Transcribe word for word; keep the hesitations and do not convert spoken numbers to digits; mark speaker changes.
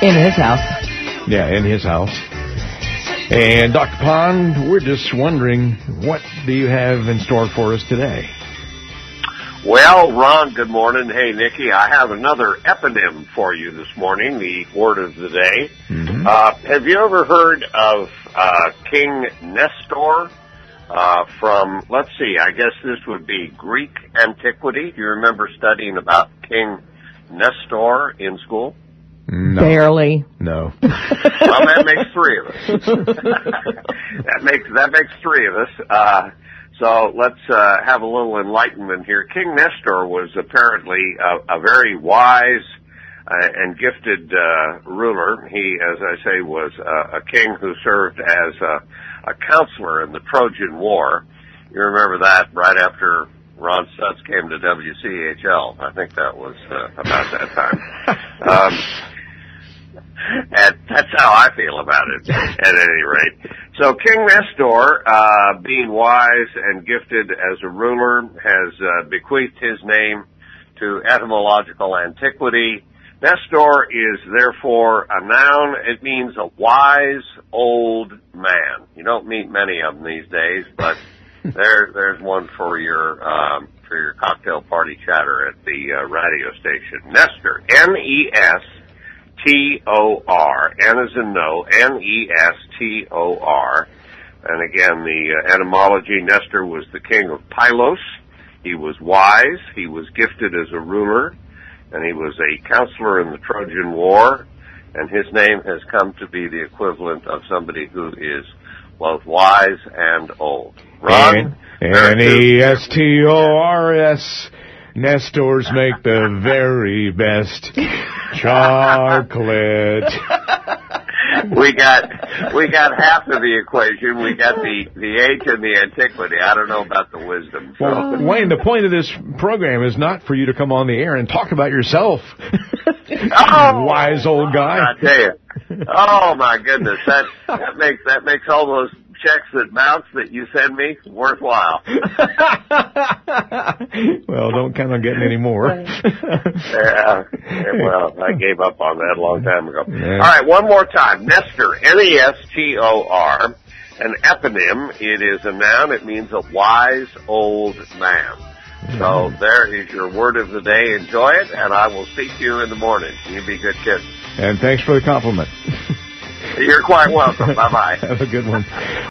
Speaker 1: In his house.
Speaker 2: Yeah, in his house. And Doctor Pond, we're just wondering, what do you have in store for us today?
Speaker 3: Well, Ron, good morning. Hey, Nikki, I have another eponym for you this morning, the word of the day. Mm-hmm. Uh, have you ever heard of uh, King Nestor uh, from, let's see, I guess this would be Greek antiquity? Do you remember studying about King Nestor in school?
Speaker 2: No.
Speaker 1: Barely.
Speaker 2: No.
Speaker 3: Well, that makes three of us. that makes that makes three of us. Uh, so let's uh, have a little enlightenment here. King Nestor was apparently a, a very wise uh, and gifted uh, ruler. He, as I say, was uh, a king who served as a, a counselor in the Trojan War. You remember that right after Ron Stutz came to W C H L. I think that was uh, about that time. Um, and that's how I feel about it, at any rate. So King Nestor, uh, being wise and gifted as a ruler, has uh, bequeathed his name to etymological antiquity. Nestor is therefore a noun. It means a wise old man. You don't meet many of them these days, but there, there's one for your um, for your cocktail party chatter at the uh, radio station. Nestor, N E S T O R, N as in no, N E S T O R. And again, the uh, etymology, Nestor was the king of Pylos. He was wise. He was gifted as a ruler, and he was a counselor in the Trojan War. And his name has come to be the equivalent of somebody who is both wise and old. Ron?
Speaker 2: N E S T O R S. Nestors make the very best chocolate.
Speaker 3: We got we got half of the equation. We got the, the age and the antiquity. I don't know about the wisdom. So.
Speaker 2: Well, Wayne, the point of this program is not for you to come on the air and talk about yourself.
Speaker 3: Oh,
Speaker 2: wise old guy.
Speaker 3: I tell you. Oh my goodness, that that makes that makes all those checks that bounce that you send me worthwhile.
Speaker 2: Well, don't count on getting any more.
Speaker 3: yeah, well, I gave up on that a long time ago. Yeah. All right, one more time. Nestor, N E S T O R, an eponym. It is a noun. It means a wise old man. So there is your word of the day. Enjoy it, and I will speak to you in the morning. You be good kids.
Speaker 2: And thanks for the compliment.
Speaker 3: You're quite welcome. Bye-bye.
Speaker 2: Have a good one.